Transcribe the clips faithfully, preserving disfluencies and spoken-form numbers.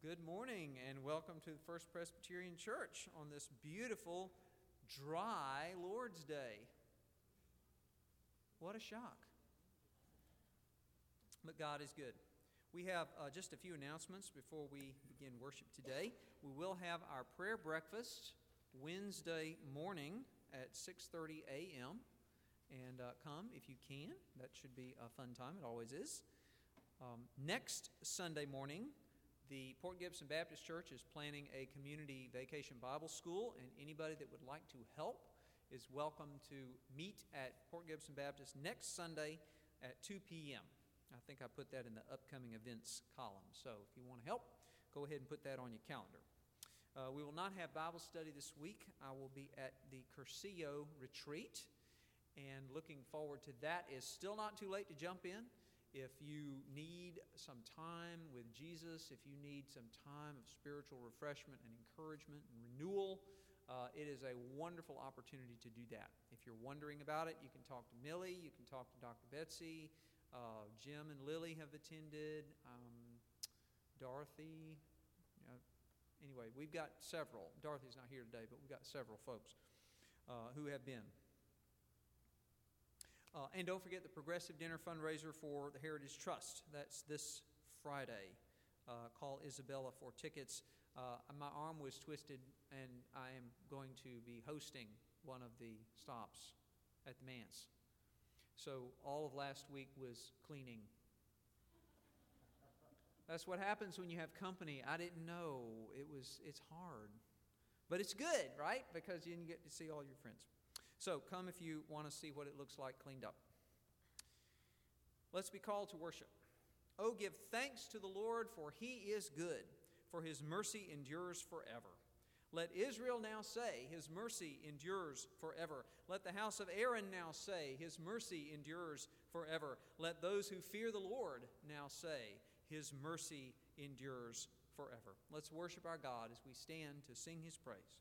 Good morning and welcome to the First Presbyterian Church on this beautiful, dry Lord's Day. What a shock. But God is good. We have uh, just a few announcements before we begin worship today. We will have our prayer breakfast Wednesday morning at six thirty a.m. And uh, come if you can. That should be a fun time. It always is. Um, next Sunday morning, the Port Gibson Baptist Church is planning a community vacation Bible school, and anybody that would like to help is welcome to meet at Port Gibson Baptist next Sunday at two p.m. I think I put that in the upcoming events column. So if you want to help, go ahead and put that on your calendar. Uh, we will not have Bible study this week. I will be at the Cursillo retreat, and looking forward to that. It's still not too late to jump in. If you need some time with Jesus, if you need some time of spiritual refreshment and encouragement and renewal, uh, it is a wonderful opportunity to do that. If you're wondering about it, you can talk to Millie, you can talk to Doctor Betsy, uh, Jim and Lily have attended, um, Dorothy. You know, anyway, we've got several. Dorothy's not here today, but we've got several folks uh, who have been. Uh, and don't forget the Progressive Dinner fundraiser for the Heritage Trust. That's this Friday. Uh, call Isabella for tickets. Uh, my arm was twisted, and I am going to be hosting one of the stops at the manse. So all of last week was cleaning. That's what happens when you have company. I didn't know. It was. It's hard. But it's good, right? Because you can get to see all your friends. So come if you want to see what it looks like cleaned up. Let's be called to worship. Oh, give thanks to the Lord, for he is good, for his mercy endures forever. Let Israel now say, his mercy endures forever. Let the house of Aaron now say, his mercy endures forever. Let those who fear the Lord now say, his mercy endures forever. Let's worship our God as we stand to sing his praise.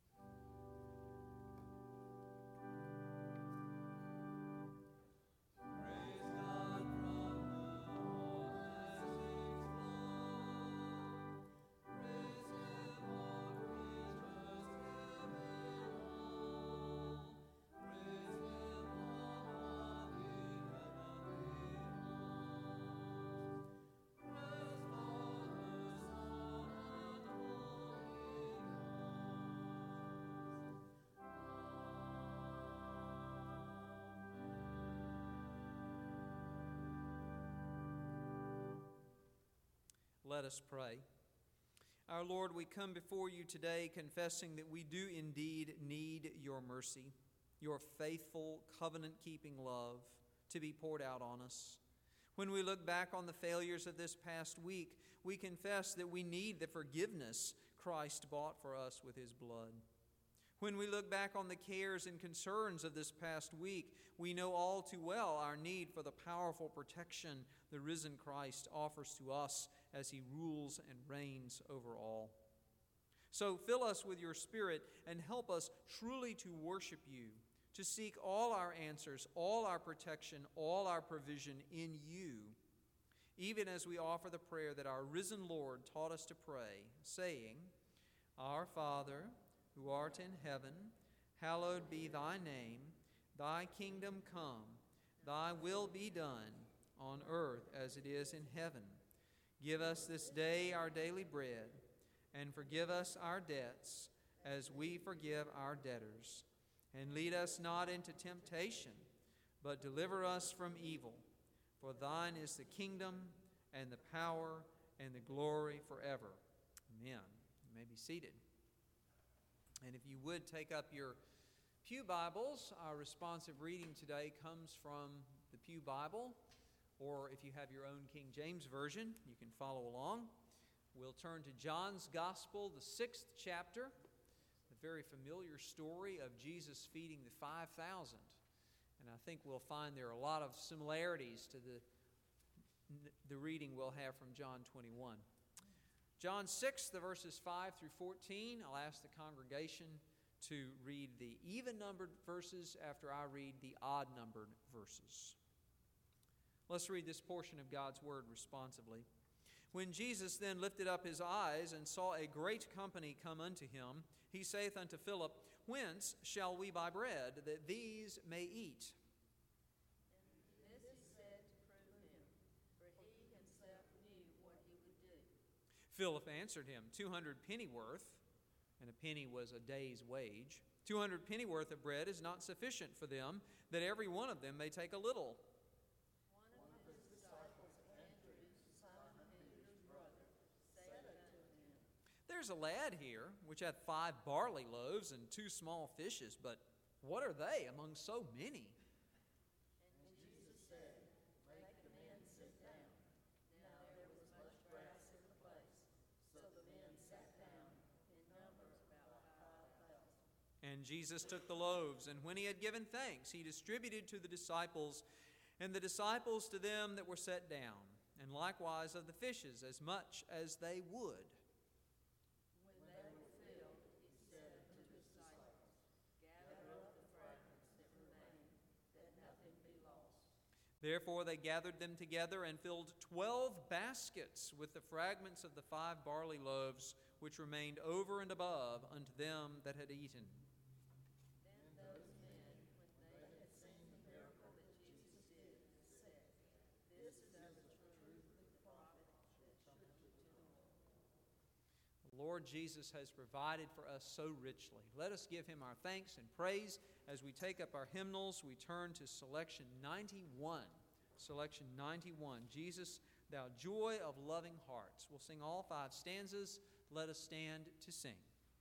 Let us pray. Our Lord, we come before you today confessing that we do indeed need your mercy, your faithful, covenant-keeping love to be poured out on us. When we look back on the failures of this past week, we confess that we need the forgiveness Christ bought for us with his blood. When we look back on the cares and concerns of this past week, we know all too well our need for the powerful protection the risen Christ offers to us as he rules and reigns over all. So fill us with your Spirit and help us truly to worship you, to seek all our answers, all our protection, all our provision in you, even as we offer the prayer that our risen Lord taught us to pray, saying, Our Father, who art in heaven, hallowed be thy name. Thy kingdom come, thy will be done, on earth as it is in heaven. Give us this day our daily bread, and forgive us our debts, as we forgive our debtors. And lead us not into temptation, but deliver us from evil. For thine is the kingdom, and the power, and the glory forever. Amen. You may be seated. And if you would take up your Pew Bibles, our responsive reading today comes from the Pew Bible, or if you have your own King James Version, you can follow along. We'll turn to John's Gospel, the sixth chapter, the very familiar story of Jesus feeding the five thousand. And I think we'll find there are a lot of similarities to the, the reading we'll have from John twenty-one. John six, the verses five through fourteen, I'll ask the congregation to read the even-numbered verses after I read the odd-numbered verses. Let's read this portion of God's Word responsively. When Jesus then lifted up his eyes and saw a great company come unto him, he saith unto Philip, Whence shall we buy bread, that these may eat? And this he said to prove him, for he himself knew what he would do. Philip answered him, Two hundred pennyworth, and a penny was a day's wage. Two hundred pennyworth of bread is not sufficient for them, that every one of them may take a little. One of his disciples, Andrew, Simon Peter's brother, said unto him, There's a lad here, which hath five barley loaves and two small fishes, but what are they among so many? And Jesus said, Make the men sit down. Now there was much grass in the place, so the men sat down, in numbers about five thousand. And Jesus took the loaves, and when he had given thanks, he distributed to the disciples, and the disciples to them that were set down, and likewise of the fishes as much as they would. When they were filled, he said unto his disciples, Gather up the fragments that remain, that nothing be lost. Therefore they gathered them together and filled twelve baskets with the fragments of the five barley loaves, which remained over and above unto them that had eaten. Then those men, when they had seen the miracle that Jesus did, said, This is as truly the prophet that should be to the world. The Lord Jesus has provided for us so richly. Let us give him our thanks and praise. As we take up our hymnals, we turn to selection ninety-one. Selection ninety-one, Jesus, Thou Joy of Loving Hearts. We'll sing all five stanzas. Let us stand to sing.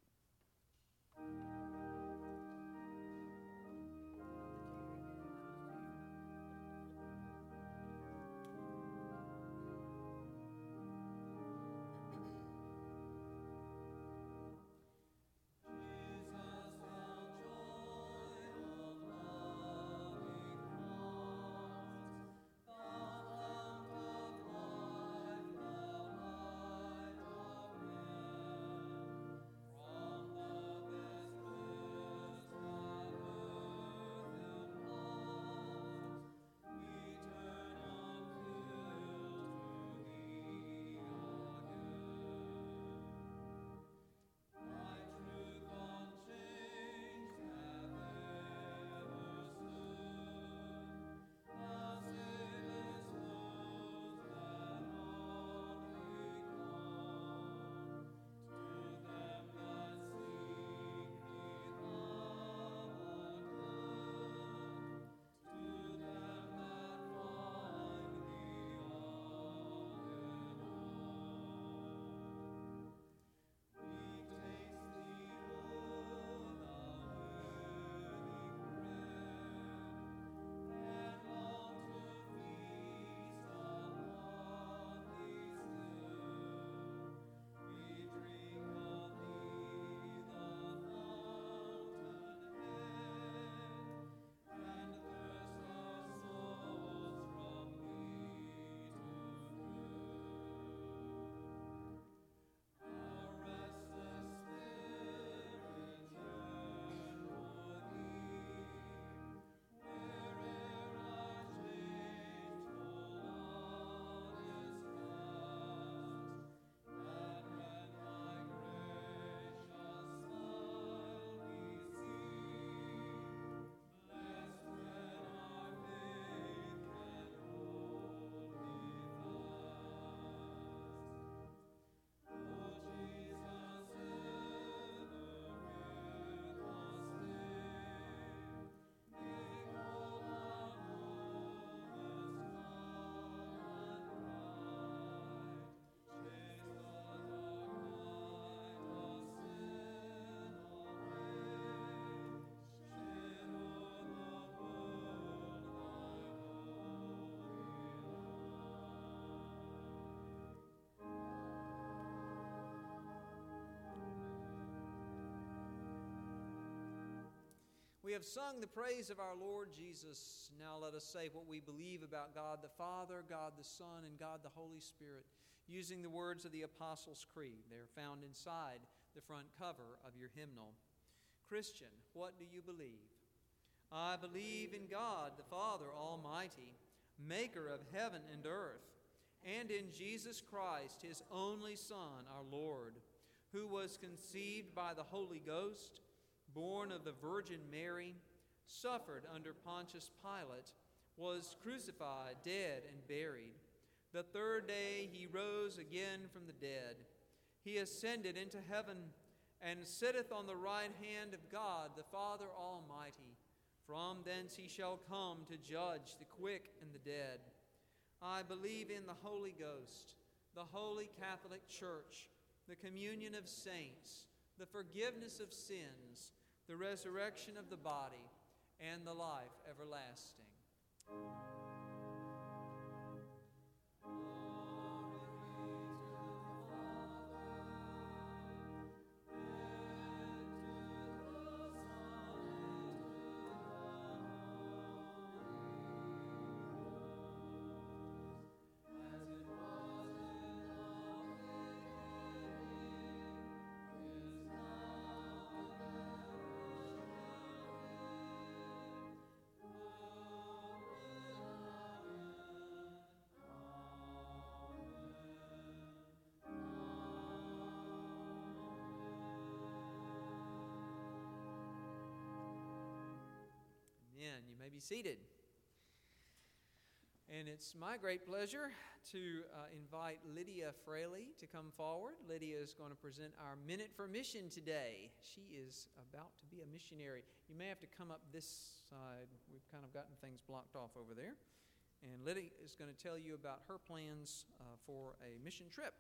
We have sung the praise of our Lord Jesus. Now let us say what we believe about God the Father, God the Son, and God the Holy Spirit, using the words of the Apostles' Creed. They are found inside the front cover of your hymnal. Christian, what do you believe? I believe in God the Father Almighty, maker of heaven and earth, and in Jesus Christ, his only Son, our Lord, who was conceived by the Holy Ghost, born of the Virgin Mary, suffered under Pontius Pilate, was crucified, dead, and buried. The third day he rose again from the dead. He ascended into heaven and sitteth on the right hand of God, the Father Almighty. From thence he shall come to judge the quick and the dead. I believe in the Holy Ghost, the holy Catholic Church, the communion of saints, the forgiveness of sins, the resurrection of the body, and the life everlasting. Amen. You may be seated. And it's my great pleasure to uh, invite Lydia Fraley to come forward. Lydia is going to present our Minute for Mission today. She is about to be a missionary. You may have to come up this side. We've kind of gotten things blocked off over there. And Lydia is going to tell you about her plans uh, for a mission trip.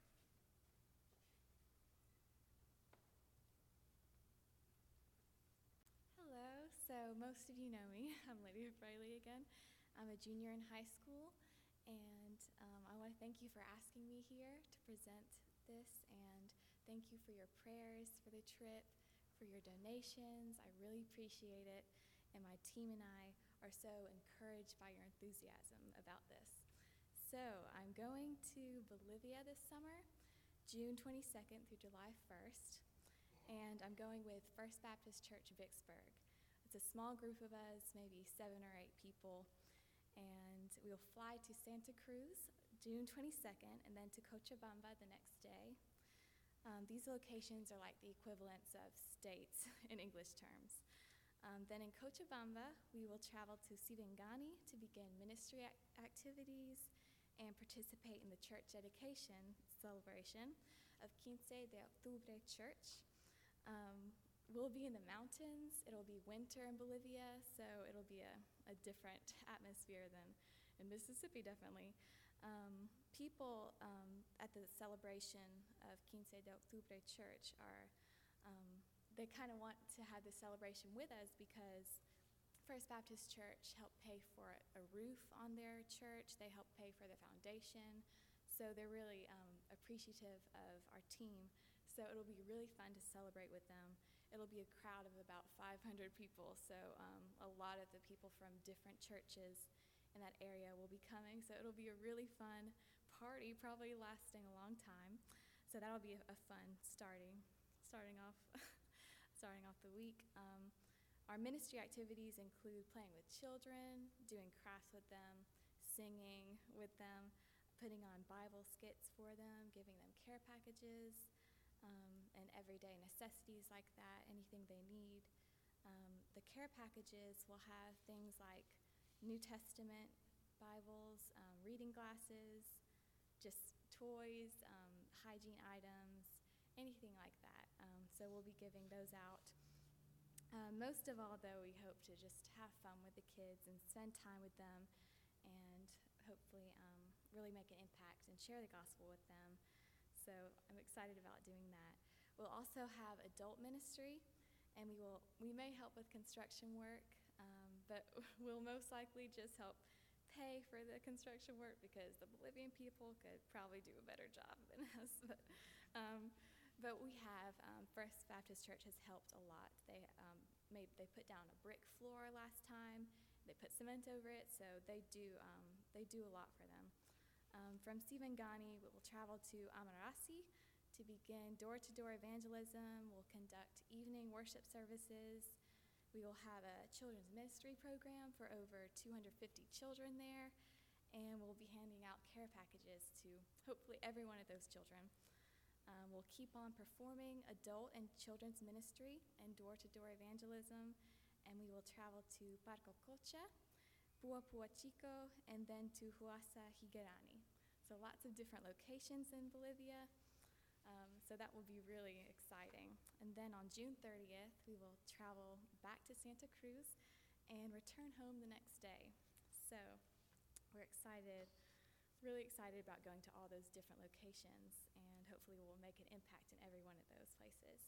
So most of you know me. I'm Lydia Fraley again. I'm a junior in high school, and um, I want to thank you for asking me here to present this, and thank you for your prayers for the trip, for your donations. I really appreciate it, and my team and I are so encouraged by your enthusiasm about this. So I'm going to Bolivia this summer, June twenty-second through July first, and I'm going with First Baptist Church Vicksburg. It's a small group of us, maybe seven or eight people, and we'll fly to Santa Cruz June twenty-second and then to Cochabamba the next day. Um, these locations are like the equivalents of states in English terms. Um, then in Cochabamba, we will travel to Sibengani to begin ministry ac- activities and participate in the church dedication celebration of Quince de Octubre Church. Um, We'll be in the mountains. It'll be winter in Bolivia, so it'll be a, a different atmosphere than in Mississippi, definitely. Um, people um, at the celebration of Quince de Octubre Church are, um, they kind of want to have the celebration with us because First Baptist Church helped pay for a roof on their church. They helped pay for the foundation. So they're really um, appreciative of our team. So it'll be really fun to celebrate with them. It'll be a crowd of about five hundred people, so um, a lot of the people from different churches in that area will be coming. So it'll be a really fun party, probably lasting a long time. So that'll be a, a fun starting, starting off, starting off the week. Um, our ministry activities include playing with children, doing crafts with them, singing with them, putting on Bible skits for them, giving them care packages. Um, and everyday necessities like that, anything they need. Um, the care packages will have things like New Testament Bibles, um, reading glasses, just toys, um, hygiene items, anything like that. Um, so we'll be giving those out. Um, most of all, though, we hope to just have fun with the kids and spend time with them and hopefully um, really make an impact and share the gospel with them. So I'm excited about doing that. We'll also have adult ministry, and we will we may help with construction work, um, but we'll most likely just help pay for the construction work because the Bolivian people could probably do a better job than us. But, um, but we have um, First Baptist Church has helped a lot. They um, made they put down a brick floor last time. They put cement over it, so they do um, they do a lot for them. Um, from Sibengani, we will travel to Amarasi to begin door-to-door evangelism. We'll conduct evening worship services. We will have a children's ministry program for over two hundred fifty children there. and we'll be handing out care packages to hopefully every one of those children. Um, we'll keep on performing adult and children's ministry and door-to-door evangelism, and we will travel to Parco Cocha, Pua Pua Chico, and then to Huasa Higuerani. So lots of different locations in Bolivia. Um, so that will be really exciting. And then on June thirtieth, we will travel back to Santa Cruz and return home the next day. So we're excited, really excited about going to all those different locations, and hopefully we'll make an impact in every one of those places.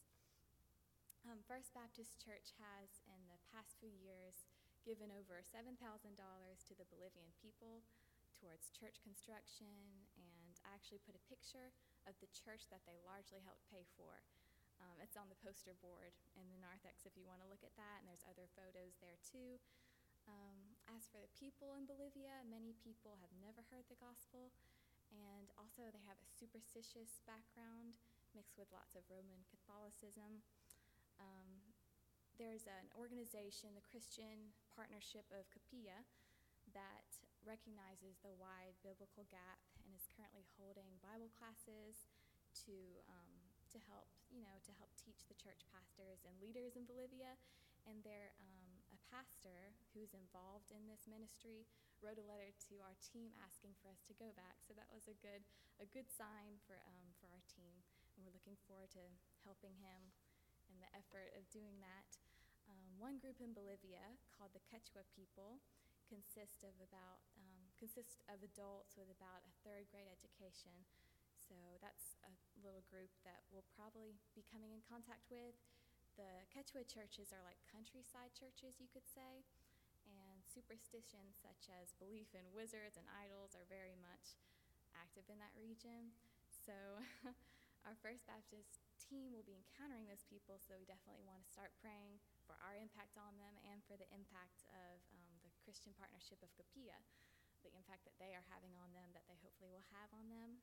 Um, First Baptist Church has, in the past few years, given over seven thousand dollars to the Bolivian people towards church construction, and I actually put a picture of the church that they largely helped pay for. Um, it's on the poster board in the narthex if you want to look at that, and there's other photos there too. Um, as for the people in Bolivia, many people have never heard the gospel, and also they have a superstitious background mixed with lots of Roman Catholicism. Um, there's an organization, the Christian Partnership of Capilla, that recognizes the wide biblical gap and is currently holding Bible classes to um, to help, you know, to help teach the church pastors and leaders in Bolivia. And there, um, a pastor who's involved in this ministry wrote a letter to our team asking for us to go back. So that was a good a good sign for um, for our team, and we're looking forward to helping him in the effort of doing that. Um, one group in Bolivia called the Quechua people consist of about um, consist of adults with about a third grade education. So that's a little group that we'll probably be coming in contact with. The Quechua churches are like countryside churches, you could say, and superstitions such as belief in wizards and idols are very much active in that region. So our First Baptist team will be encountering those people, so we definitely want to start praying for our impact on them and for the impact of um, the Christian Partnership of Capilla, the impact that they are having on them, that they hopefully will have on them.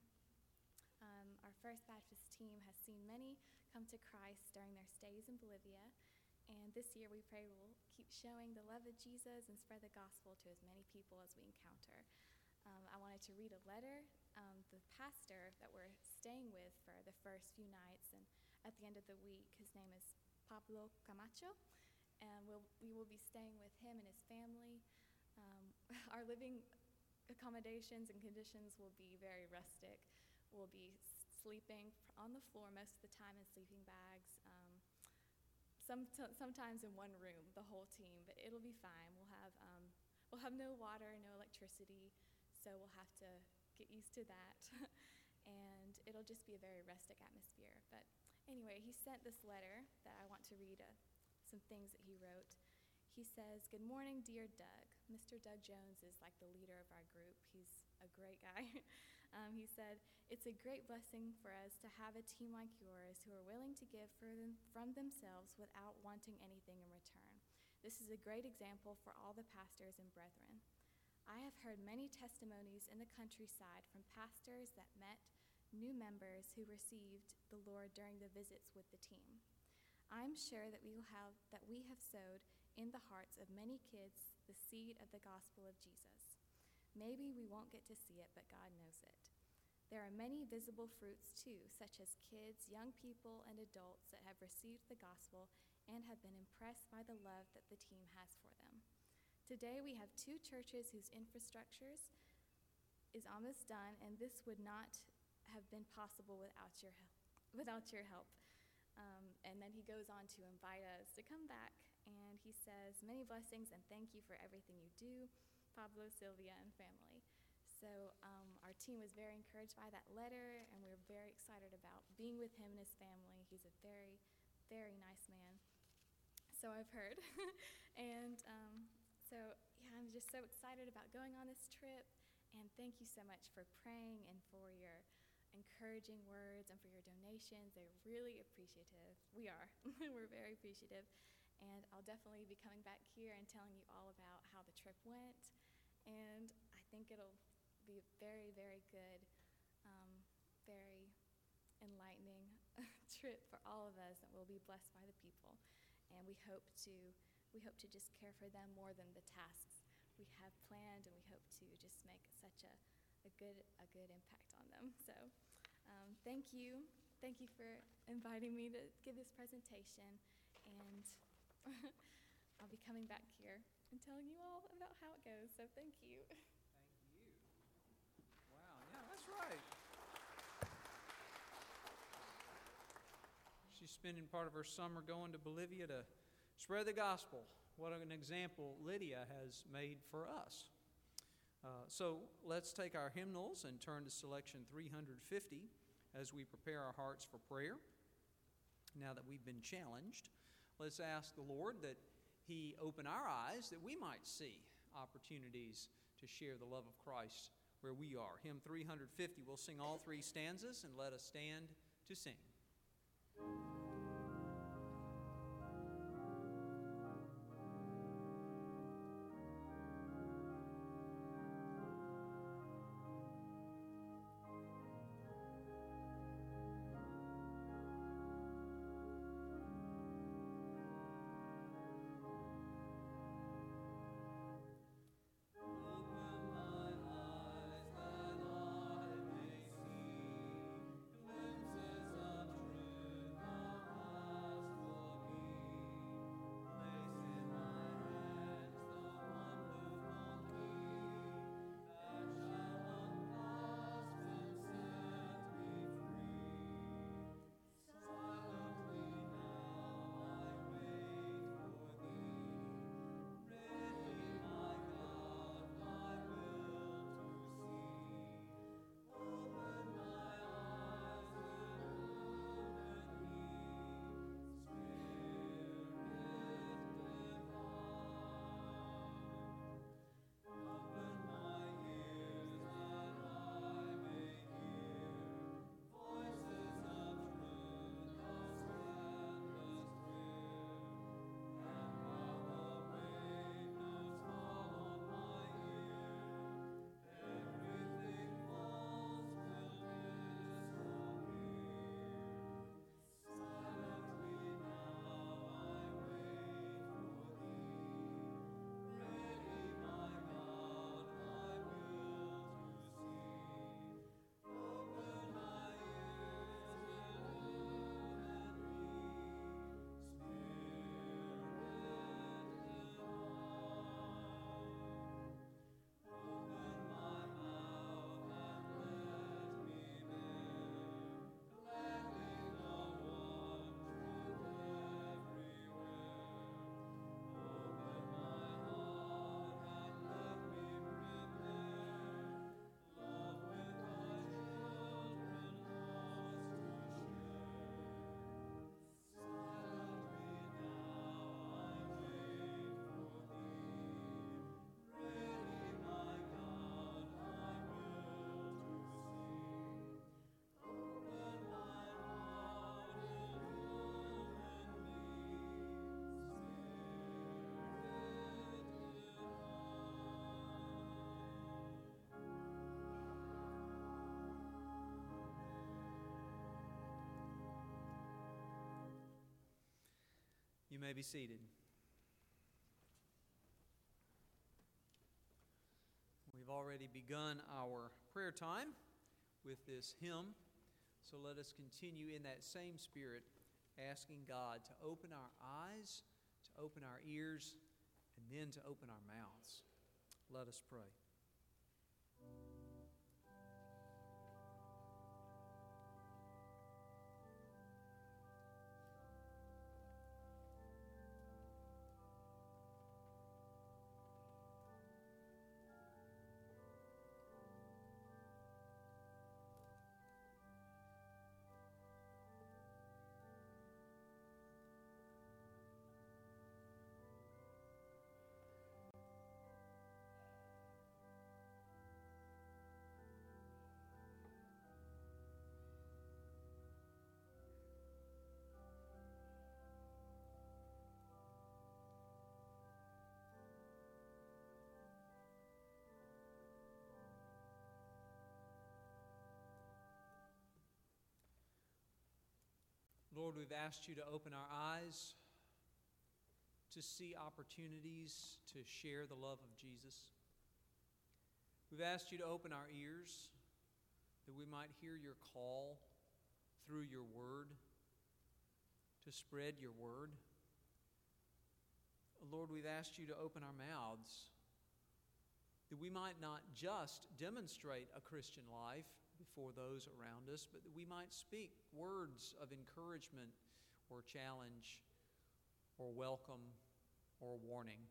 Um, our First Baptist team has seen many come to Christ during their stays in Bolivia, and this year we pray we'll keep showing the love of Jesus and spread the gospel to as many people as we encounter. Um, I wanted to read a letter. Um, the pastor that we're staying with for the first few nights, and at the end of the week, his name is Pablo Camacho, and we'll, we will be staying with him and his family. Um, our living accommodations and conditions will be very rustic. We'll be sleeping on the floor most of the time in sleeping bags, um, some t- sometimes in one room, the whole team, but it'll be fine. We'll have, um, we'll have no water, no electricity, so we'll have to get used to that. And it'll just be a very rustic atmosphere. But anyway, he sent this letter that I want to read uh, some things that he wrote. He says, "Good morning, dear Doug." Mister Doug Jones is like the leader of our group. He's a great guy. um, he said, "It's a great blessing for us to have a team like yours who are willing to give for them, from themselves without wanting anything in return. This is a great example for all the pastors and brethren. I have heard many testimonies in the countryside from pastors that met new members who received the Lord during the visits with the team. I'm sure that we will have that we have sowed in the hearts of many kids the seed of the gospel of Jesus. Maybe we won't get to see it, but God knows it. There are many visible fruits too, such as kids, young people, and adults that have received the gospel and have been impressed by the love that the team has for them. Today we have two churches whose infrastructures is almost done, and this would not have been possible without your help. Without your help. Um, and then he goes on to invite us to come back, and he says, "Many blessings and thank you for everything you do, Pablo, Sylvia, and family." So um, our team was very encouraged by that letter, and we're very excited about being with him and his family. He's a very, very nice man. So I've heard. and um, so yeah, I'm just so excited about going on this trip, and thank you so much for praying and for your encouraging words and for your donations. They're really appreciative. We are. We're very appreciative. And I'll definitely be coming back here and telling you all about how the trip went. And I think it'll be a very, very good, um, very enlightening trip for all of us, and we'll be blessed by the people. And we hope to we hope to just care for them more than the tasks we have planned, and we hope to just make such a, a good a good impact on them. So um, thank you. Thank you for inviting me to give this presentation, and I'll be coming back here and telling you all about how it goes. So thank you. Thank you. Wow, yeah, that's right. She's spending part of her summer going to Bolivia to spread the gospel. What an example Lydia has made for us. Uh, so let's take our hymnals and turn to selection three hundred fifty as we prepare our hearts for prayer. Now that we've been challenged, let's ask the Lord that He open our eyes that we might see opportunities to share the love of Christ where we are. Hymn three hundred fifty, we'll sing all three stanzas, and let us stand to sing. You may be seated. We've already begun our prayer time with this hymn, so let us continue in that same spirit, asking God to open our eyes, to open our ears, and then to open our mouths. Let us pray. Lord, we've asked you to open our eyes to see opportunities to share the love of Jesus. We've asked you to open our ears that we might hear your call through your word, to spread your word. Lord, we've asked you to open our mouths that we might not just demonstrate a Christian life before those around us, but that we might speak words of encouragement or challenge or welcome or warning.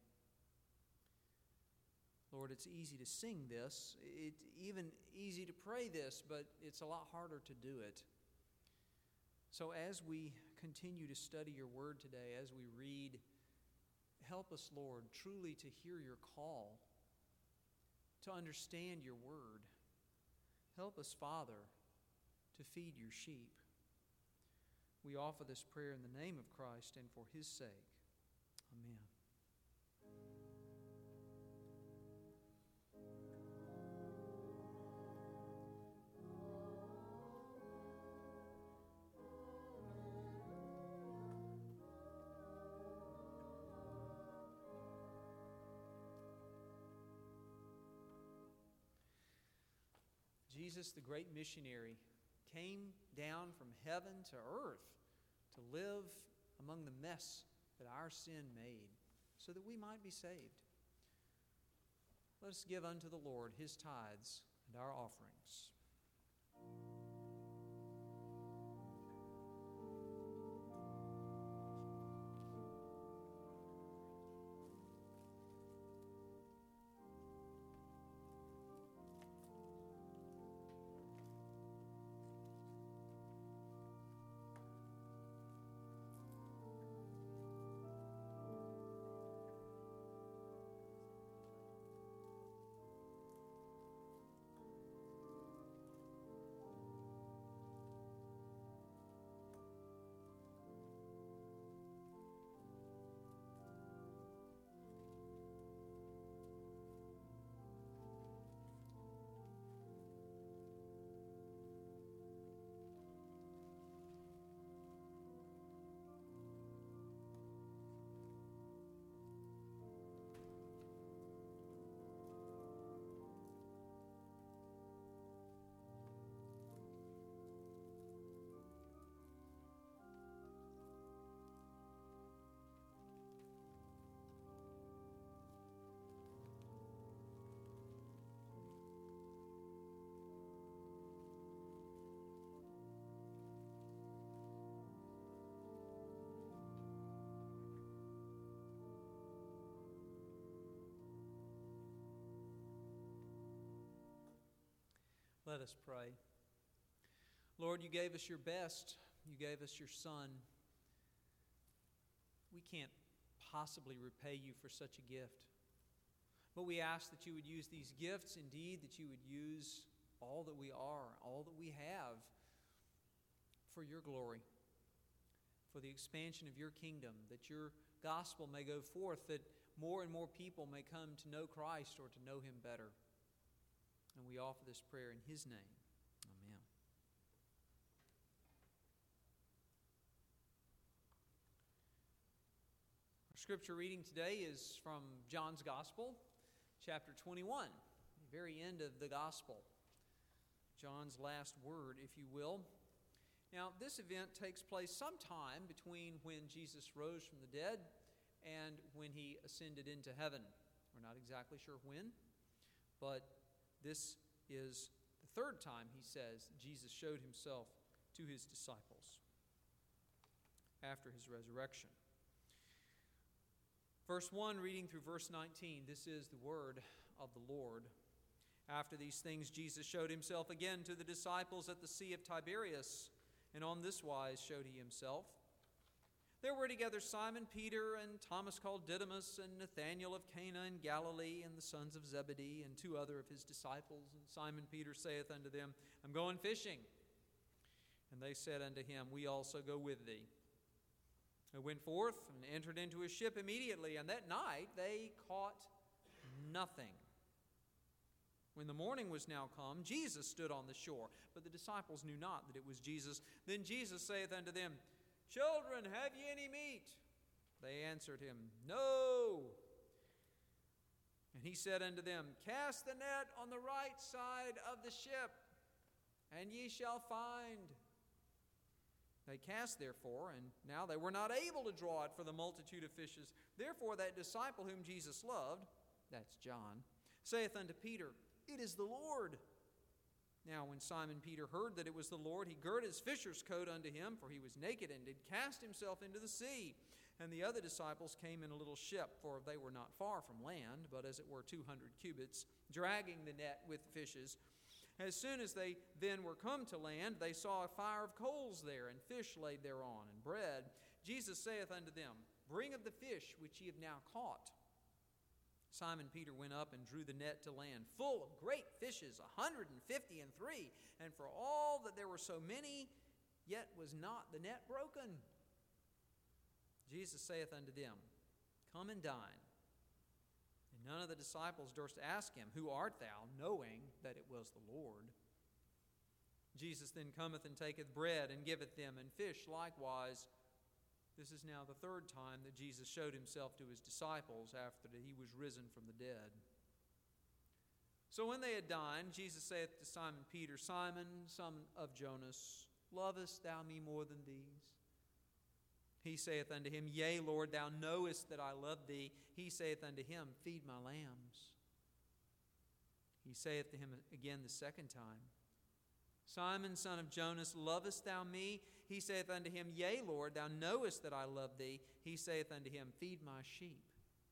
Lord, it's easy to sing this. It's even easy to pray this, but it's a lot harder to do it. So as we continue to study your word today, as we read, help us, Lord, truly to hear your call, to understand your word. Help us, Father, to feed your sheep. We offer this prayer in the name of Christ and for his sake. Amen. Jesus, the great missionary, came down from heaven to earth to live among the mess that our sin made so that we might be saved. Let us give unto the Lord his tithes and our offerings. Let us pray. Lord, you gave us your best. You gave us your Son. We can't possibly repay you for such a gift. But we ask that you would use these gifts, indeed, that you would use all that we are, all that we have, for your glory, for the expansion of your kingdom, that your gospel may go forth, that more and more people may come to know Christ or to know him better. And we offer this prayer in his name. Amen. Our scripture reading today is from John's Gospel, chapter twenty-one, the very end of the Gospel. John's last word, if you will. Now, this event takes place sometime between when Jesus rose from the dead and when he ascended into heaven. We're not exactly sure when, but this is the third time, he says, Jesus showed himself to his disciples after his resurrection. Verse one, reading through verse nineteen, this is the word of the Lord. After these things, Jesus showed himself again to the disciples at the Sea of Tiberias, and on this wise showed he himself. There were together Simon Peter and Thomas called Didymus and Nathanael of Cana in Galilee and the sons of Zebedee and two other of his disciples. And Simon Peter saith unto them, I'm going fishing. And they said unto him, We also go with thee. They went forth and entered into a ship immediately, and that night they caught nothing. When the morning was now come, Jesus stood on the shore, but the disciples knew not that it was Jesus. Then Jesus saith unto them, Children, have ye any meat? They answered him, No. And he said unto them, Cast the net on the right side of the ship, and ye shall find. They cast therefore, and now they were not able to draw it for the multitude of fishes. Therefore that disciple whom Jesus loved, that's John, saith unto Peter, It is the Lord. Now when Simon Peter heard that it was the Lord, he girt his fisher's coat unto him, for he was naked, and did cast himself into the sea. And the other disciples came in a little ship, for they were not far from land, but as it were two hundred cubits, dragging the net with fishes. As soon as they then were come to land, they saw a fire of coals there, and fish laid thereon, and bread. Jesus saith unto them, Bring of the fish which ye have now caught. Simon Peter went up and drew the net to land, full of great fishes, a hundred and fifty and three. And for all that there were so many, yet was not the net broken. Jesus saith unto them, Come and dine. And none of the disciples durst ask him, Who art thou? Knowing that it was the Lord. Jesus then cometh and taketh bread, and giveth them, and fish likewise. This is now the third time that Jesus showed himself to his disciples after that he was risen from the dead. So when they had dined, Jesus saith to Simon Peter, Simon, son of Jonas, lovest thou me more than these? He saith unto him, Yea, Lord, thou knowest that I love thee. He saith unto him, Feed my lambs. He saith to him again the second time, Simon, son of Jonas, lovest thou me? He saith unto him, Yea, Lord, thou knowest that I love thee. He saith unto him, Feed my sheep.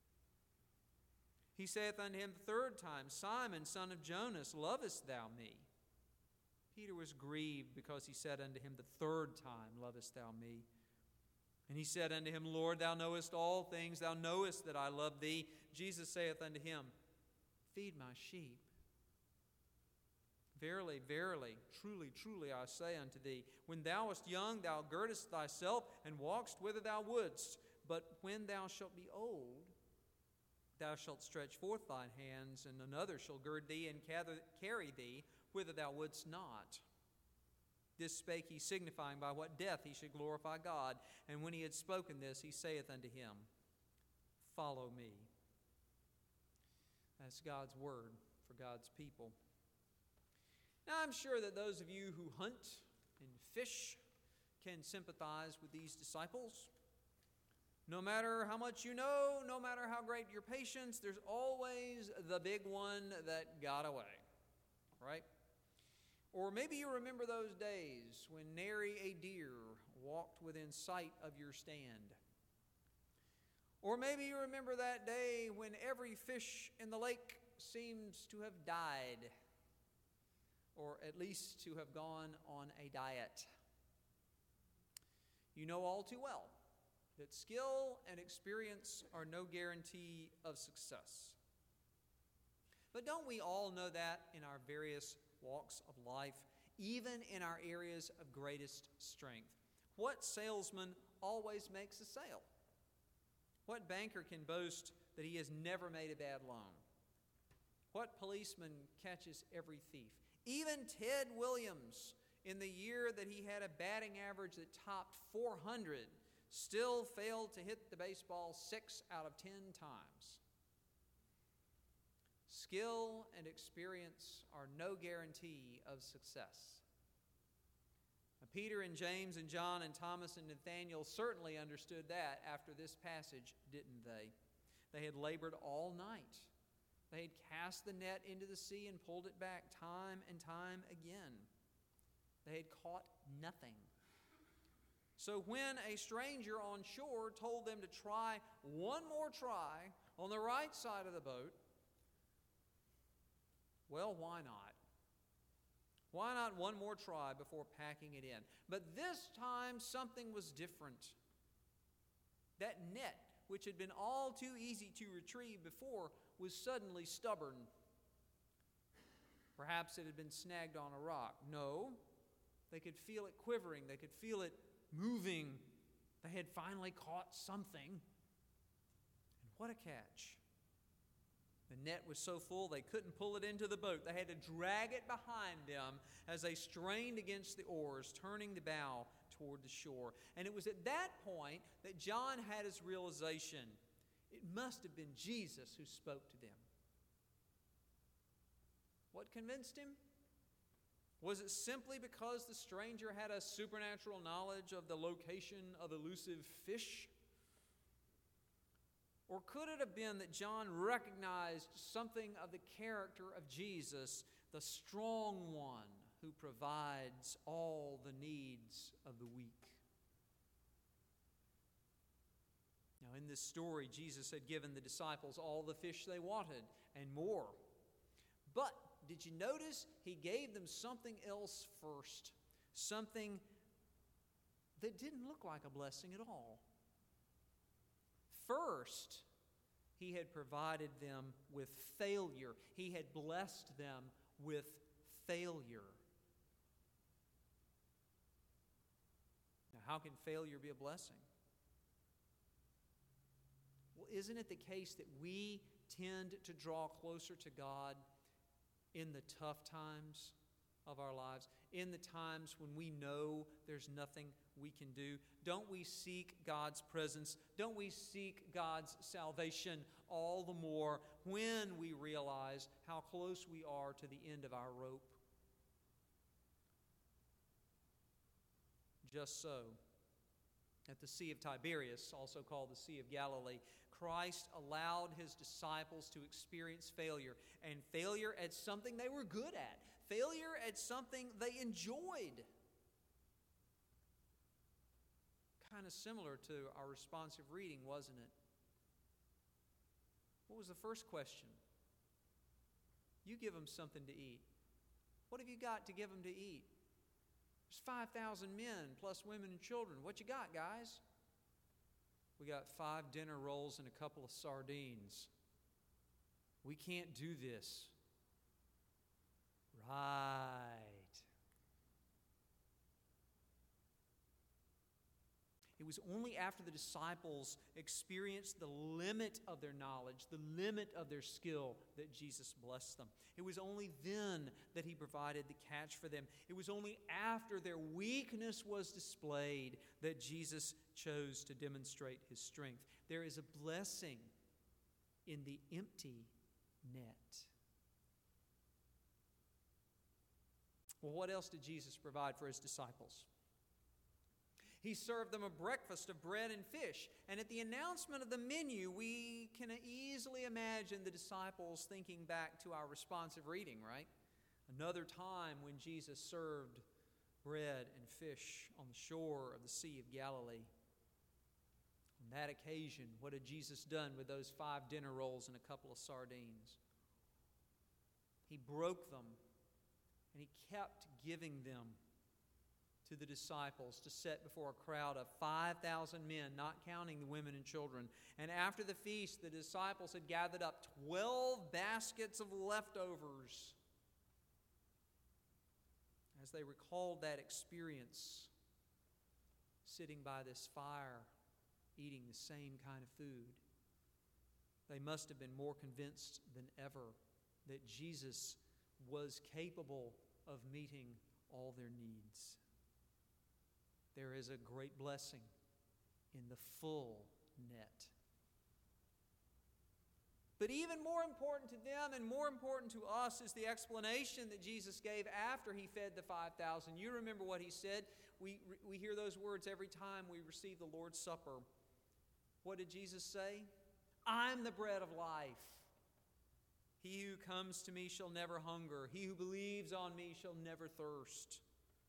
He saith unto him the third time, Simon, son of Jonas, lovest thou me? Peter was grieved because he said unto him the third time, Lovest thou me? And he said unto him, Lord, thou knowest all things, thou knowest that I love thee. Jesus saith unto him, Feed my sheep. Verily, verily, truly, truly, I say unto thee, when thou wast young, thou girdest thyself, and walkest whither thou wouldst. But when thou shalt be old, thou shalt stretch forth thine hands, and another shall gird thee, and carry thee whither thou wouldst not. This spake he, signifying by what death he should glorify God. And when he had spoken this, he saith unto him, Follow me. That's God's word for God's people. Now, I'm sure that those of you who hunt and fish can sympathize with these disciples. No matter how much you know, no matter how great your patience, there's always the big one that got away, right? Or maybe you remember those days when nary a deer walked within sight of your stand. Or maybe you remember that day when every fish in the lake seems to have died, or at least to have gone on a diet. You know all too well that skill and experience are no guarantee of success. But don't we all know that in our various walks of life, even in our areas of greatest strength? What salesman always makes a sale? What banker can boast that he has never made a bad loan? What policeman catches every thief? Even Ted Williams, in the year that he had a batting average that topped four hundred, still failed to hit the baseball six out of ten times. Skill and experience are no guarantee of success. Now, Peter and James and John and Thomas and Nathaniel certainly understood that after this passage, didn't they? They had labored all night. They had cast the net into the sea and pulled it back time and time again. They had caught nothing. So when a stranger on shore told them to try one more try on the right side of the boat, well, why not? Why not one more try before packing it in? But this time something was different. That net, which had been all too easy to retrieve before, was suddenly stubborn. Perhaps it had been snagged on a rock. No, they could feel it quivering. They could feel it moving. They had finally caught something. And what a catch. The net was so full they couldn't pull it into the boat. They had to drag it behind them as they strained against the oars, turning the bow toward the shore. And it was at that point that John had his realization. It must have been Jesus who spoke to them. What convinced him? Was it simply because the stranger had a supernatural knowledge of the location of elusive fish? Or could it have been that John recognized something of the character of Jesus, the strong one who provides all the needs of the weak? Now, in this story, Jesus had given the disciples all the fish they wanted and more. But did you notice he gave them something else first? Something that didn't look like a blessing at all. First, he had provided them with failure. He had blessed them with failure. Now, how can failure be a blessing? Well, isn't it the case that we tend to draw closer to God in the tough times of our lives, in the times when we know there's nothing we can do? Don't we seek God's presence? Don't we seek God's salvation all the more when we realize how close we are to the end of our rope? Just so, at the Sea of Tiberias, also called the Sea of Galilee, Christ allowed his disciples to experience failure, and failure at something they were good at, failure at something they enjoyed. Kind of similar to our responsive reading, wasn't it? What was the first question? You give them something to eat. What have you got to give them to eat? There's five thousand men plus women and children. What you got, guys? We got five dinner rolls and a couple of sardines. We can't do this. Right. It was only after the disciples experienced the limit of their knowledge, the limit of their skill, that Jesus blessed them. It was only then that he provided the catch for them. It was only after their weakness was displayed that Jesus chose to demonstrate his strength. There is a blessing in the empty net. Well, what else did Jesus provide for his disciples? He served them a breakfast of bread and fish. And at the announcement of the menu, we can easily imagine the disciples thinking back to our responsive reading, right? Another time when Jesus served bread and fish on the shore of the Sea of Galilee. On that occasion, what had Jesus done with those five dinner rolls and a couple of sardines? He broke them, and he kept giving them to the disciples to set before a crowd of five thousand men, not counting the women and children. And after the feast, the disciples had gathered up twelve baskets of leftovers. As they recalled that experience, sitting by this fire, eating the same kind of food, they must have been more convinced than ever that Jesus was capable of meeting all their needs. There is a great blessing in the full net. But even more important to them and more important to us is the explanation that Jesus gave after he fed the five thousand. You remember what he said. We, we hear those words every time we receive the Lord's Supper. What did Jesus say? I'm the bread of life. He who comes to me shall never hunger. He who believes on me shall never thirst.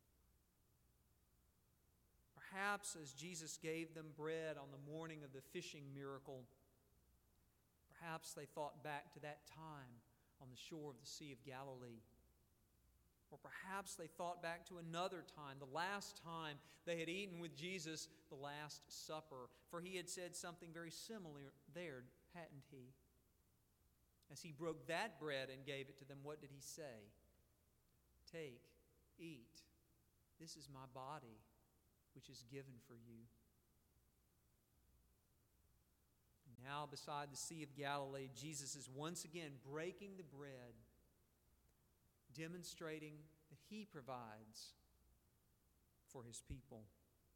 Perhaps as Jesus gave them bread on the morning of the fishing miracle, perhaps they thought back to that time on the shore of the Sea of Galilee. Or perhaps they thought back to another time, the last time they had eaten with Jesus, the Last Supper. For he had said something very similar there, hadn't he? As he broke that bread and gave it to them, what did he say? Take, eat. This is my body, which is given for you. Now, beside the Sea of Galilee, Jesus is once again breaking the bread, demonstrating that he provides for his people.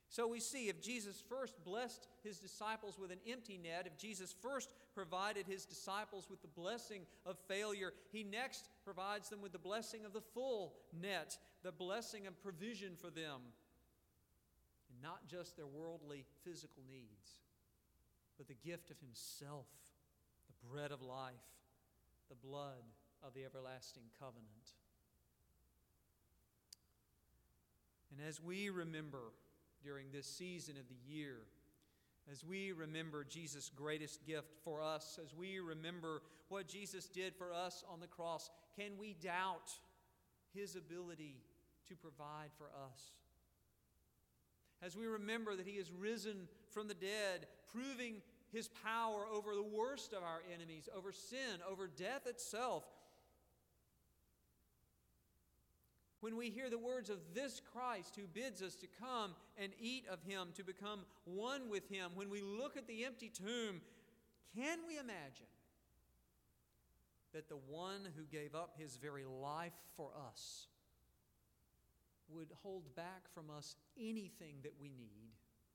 So we see if Jesus first blessed his disciples with an empty net, if Jesus first provided his disciples with the blessing of failure, he next provides them with the blessing of the full net, the blessing of provision for them, and not just their worldly physical needs, but the gift of himself, the bread of life, the blood of the everlasting covenant. And as we remember during this season of the year, as we remember Jesus' greatest gift for us, as we remember what Jesus did for us on the cross, can we doubt his ability to provide for us? As we remember that he is risen from the dead, proving his power over the worst of our enemies, over sin, over death itself, when we hear the words of this Christ who bids us to come and eat of him, to become one with him, when we look at the empty tomb, can we imagine that the one who gave up his very life for us would hold back from us anything that we need?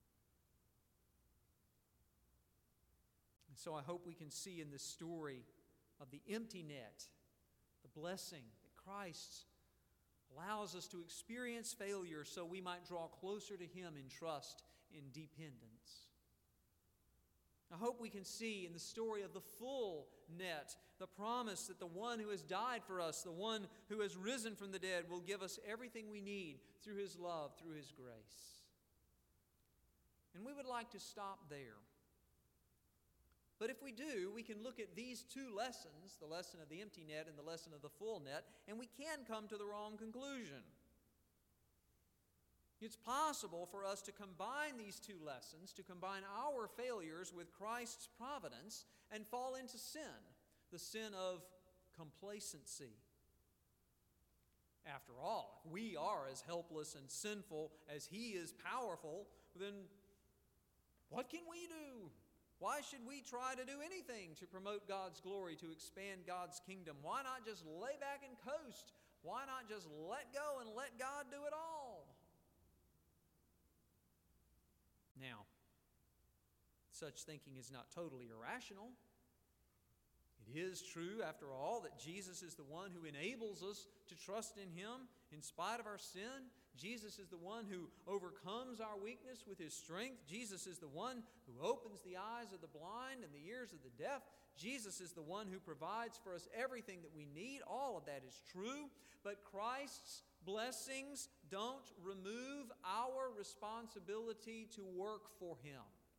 And so I hope we can see in this story of the empty net the blessing that Christ allows us to experience failure so we might draw closer to him in trust, in dependence. I hope we can see in the story of the full net the promise that the one who has died for us, the one who has risen from the dead, will give us everything we need through his love, through his grace. And we would like to stop there. But if we do, we can look at these two lessons, the lesson of the empty net and the lesson of the full net, and we can come to the wrong conclusion. It's possible for us to combine these two lessons, to combine our failures with Christ's providence, and fall into sin, the sin of complacency. After all, if we are as helpless and sinful as he is powerful, then what can we do? Why should we try to do anything to promote God's glory, to expand God's kingdom? Why not just lay back and coast? Why not just let go and let God do it all? Now, such thinking is not totally irrational. It is true, after all, that Jesus is the one who enables us to trust in him in spite of our sin. Jesus is the one who overcomes our weakness with his strength. Jesus is the one who opens the eyes of the blind and the ears of the deaf. Jesus is the one who provides for us everything that we need. All of that is true. But Christ's blessings don't remove our responsibility to work for him.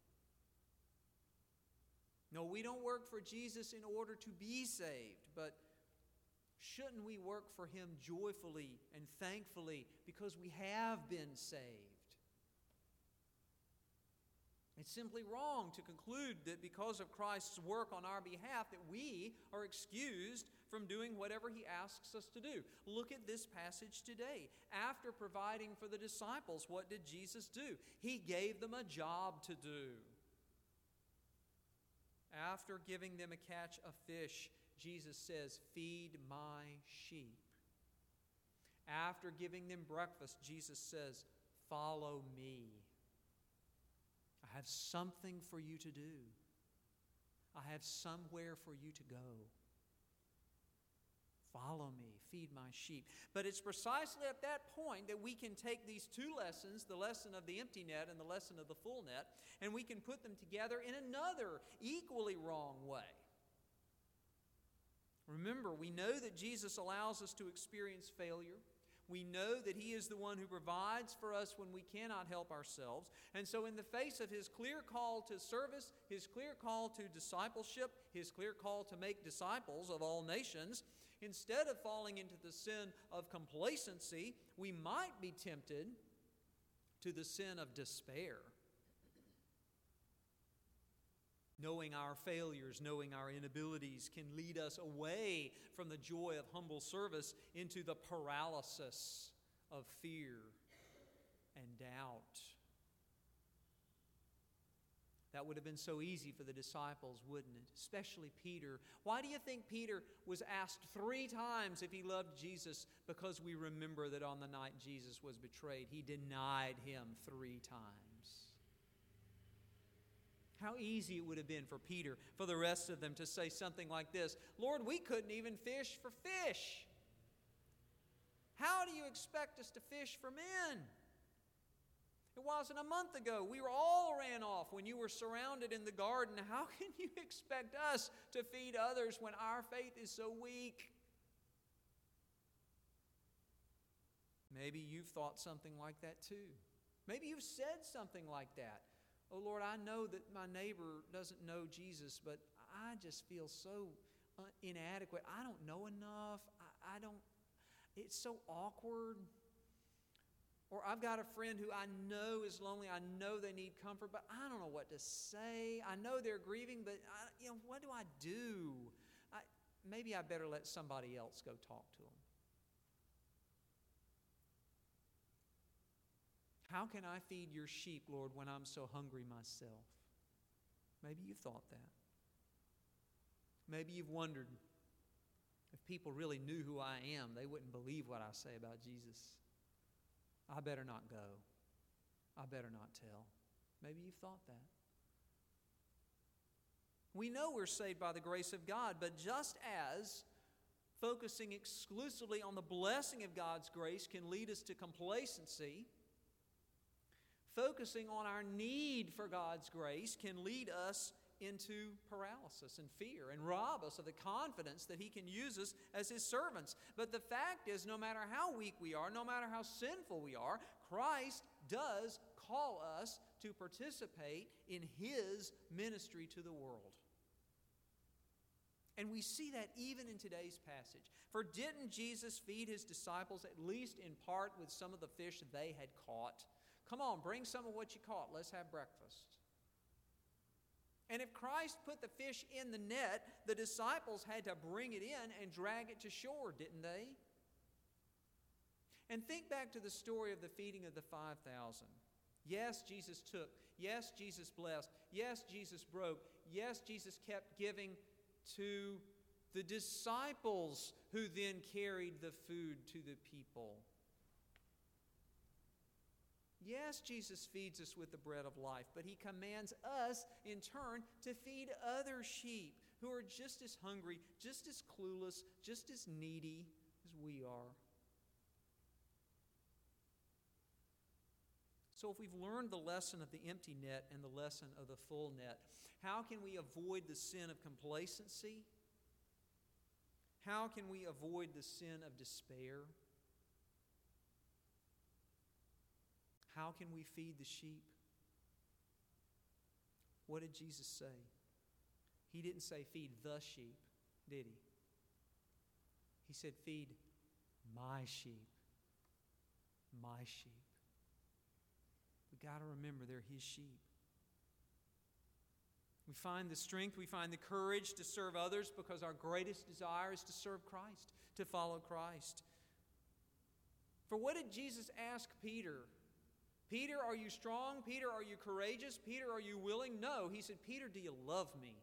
No, we don't work for Jesus in order to be saved, but shouldn't we work for him joyfully and thankfully because we have been saved? It's simply wrong to conclude that because of Christ's work on our behalf that we are excused from doing whatever he asks us to do. Look at this passage today. After providing for the disciples, what did Jesus do? He gave them a job to do. After giving them a catch of fish, Jesus says, "Feed my sheep." After giving them breakfast, Jesus says, "Follow me. I have something for you to do. I have somewhere for you to go. Follow me, feed my sheep." But it's precisely at that point that we can take these two lessons, the lesson of the empty net and the lesson of the full net, and we can put them together in another equally wrong way. Remember, we know that Jesus allows us to experience failure. We know that he is the one who provides for us when we cannot help ourselves. And so in the face of his clear call to service, his clear call to discipleship, his clear call to make disciples of all nations, instead of falling into the sin of complacency, we might be tempted to the sin of despair. Knowing our failures, knowing our inabilities can lead us away from the joy of humble service into the paralysis of fear and doubt. That would have been so easy for the disciples, wouldn't it? Especially Peter. Why do you think Peter was asked three times if he loved Jesus? Because we remember that on the night Jesus was betrayed, he denied him three times. How easy it would have been for Peter, for the rest of them, to say something like this: Lord, we couldn't even fish for fish. How do you expect us to fish for men? It wasn't a month ago. We were all ran off when you were surrounded in the garden. How can you expect us to feed others when our faith is so weak? Maybe you've thought something like that too. Maybe you've said something like that. Oh Lord, I know that my neighbor doesn't know Jesus, but I just feel so inadequate. I don't know enough. I, I don't, it's so awkward. Or I've got a friend who I know is lonely. I know they need comfort, but I don't know what to say. I know they're grieving, but I, you know, what do I do? I, maybe I better let somebody else go talk to them. How can I feed your sheep, Lord, when I'm so hungry myself? Maybe you've thought that. Maybe you've wondered, if people really knew who I am, they wouldn't believe what I say about Jesus. I better not go. I better not tell. Maybe you've thought that. We know we're saved by the grace of God, but just as focusing exclusively on the blessing of God's grace can lead us to complacency, focusing on our need for God's grace can lead us into paralysis and fear and rob us of the confidence that He can use us as His servants. But the fact is, no matter how weak we are, no matter how sinful we are, Christ does call us to participate in His ministry to the world. And we see that even in today's passage. For didn't Jesus feed His disciples, at least in part, with some of the fish they had caught? Come on, bring some of what you caught. Let's have breakfast. And if Christ put the fish in the net, the disciples had to bring it in and drag it to shore, didn't they? And think back to the story of the feeding of the five thousand. Yes, Jesus took. Yes, Jesus blessed. Yes, Jesus broke. Yes, Jesus kept giving to the disciples, who then carried the food to the people. Yes, Jesus feeds us with the bread of life, but He commands us, in turn, to feed other sheep who are just as hungry, just as clueless, just as needy as we are. So if we've learned the lesson of the empty net and the lesson of the full net, how can we avoid the sin of complacency? How can we avoid the sin of despair? How can we feed the sheep? What did Jesus say? He didn't say feed the sheep, did He? He said feed my sheep. My sheep. We've got to remember they're His sheep. We find the strength, we find the courage to serve others because our greatest desire is to serve Christ, to follow Christ. For what did Jesus ask Peter? Peter, are you strong? Peter, are you courageous? Peter, are you willing? No. He said, Peter, do you love me?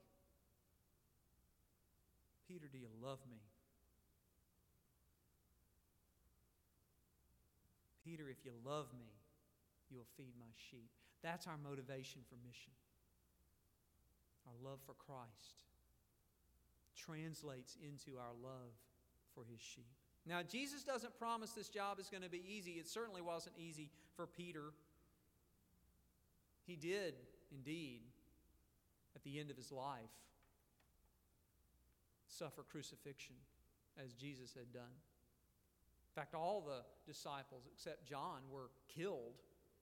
Peter, do you love me? Peter, if you love me, you will feed my sheep. That's our motivation for mission. Our love for Christ translates into our love for His sheep. Now, Jesus doesn't promise this job is going to be easy. It certainly wasn't easy for Peter. He did, indeed, at the end of his life, suffer crucifixion, as Jesus had done. In fact, all the disciples except John were killed.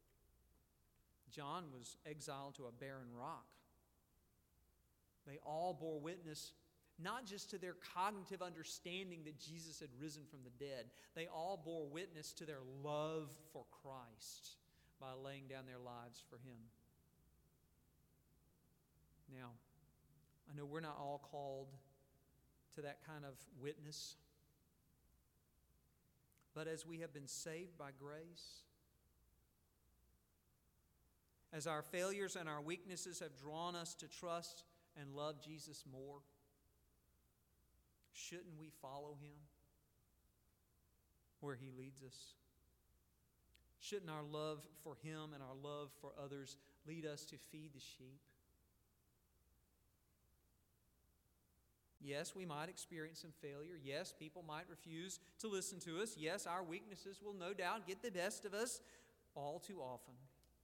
John was exiled to a barren rock. They all bore witness not just to their cognitive understanding that Jesus had risen from the dead. They all bore witness to their love for Christ by laying down their lives for Him. Now, I know we're not all called to that kind of witness, but as we have been saved by grace, as our failures and our weaknesses have drawn us to trust and love Jesus more, shouldn't we follow Him where He leads us? Shouldn't our love for Him and our love for others lead us to feed the sheep? Yes, we might experience some failure. Yes, people might refuse to listen to us. Yes, our weaknesses will no doubt get the best of us all too often.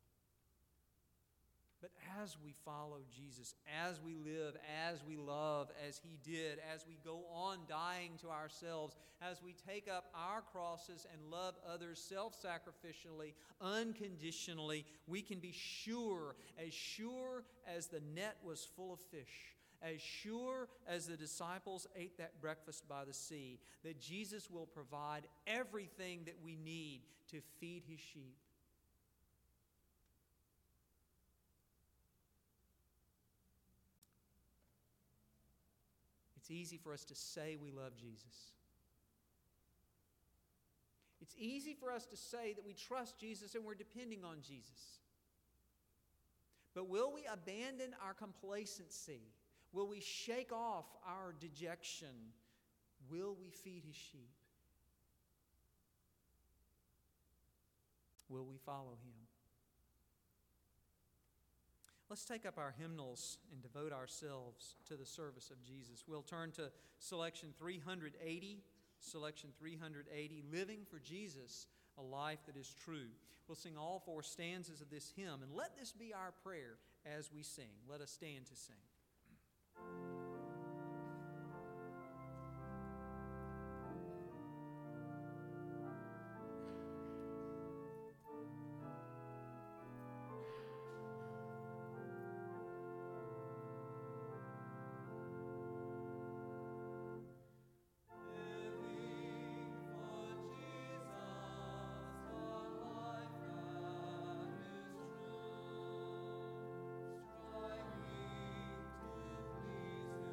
But as we follow Jesus, as we live, as we love, as He did, as we go on dying to ourselves, as we take up our crosses and love others self-sacrificially, unconditionally, we can be sure, as sure as the net was full of fish, as sure as the disciples ate that breakfast by the sea, that Jesus will provide everything that we need to feed His sheep. It's easy for us to say we love Jesus. It's easy for us to say that we trust Jesus and we're depending on Jesus. But will we abandon our complacency? Will we shake off our dejection? Will we feed His sheep? Will we follow Him? Let's take up our hymnals and devote ourselves to the service of Jesus. We'll turn to selection three hundred eighty, selection three hundred eighty, Living for Jesus, a Life That Is True. We'll sing all four stanzas of this hymn, and let this be our prayer as we sing. Let us stand to sing. Striving to please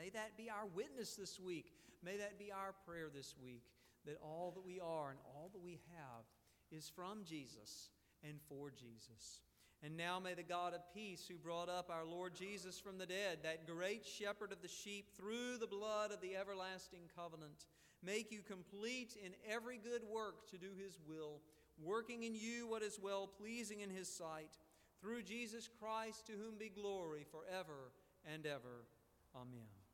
May that be our witness this week. May that be our prayer this week, that all that we are and all that we have is from Jesus and for Jesus. And now may the God of peace, who brought up our Lord Jesus from the dead, that great shepherd of the sheep, through the blood of the everlasting covenant, make you complete in every good work to do his will, working in you what is well-pleasing in his sight, through Jesus Christ, to whom be glory forever and ever. Amen.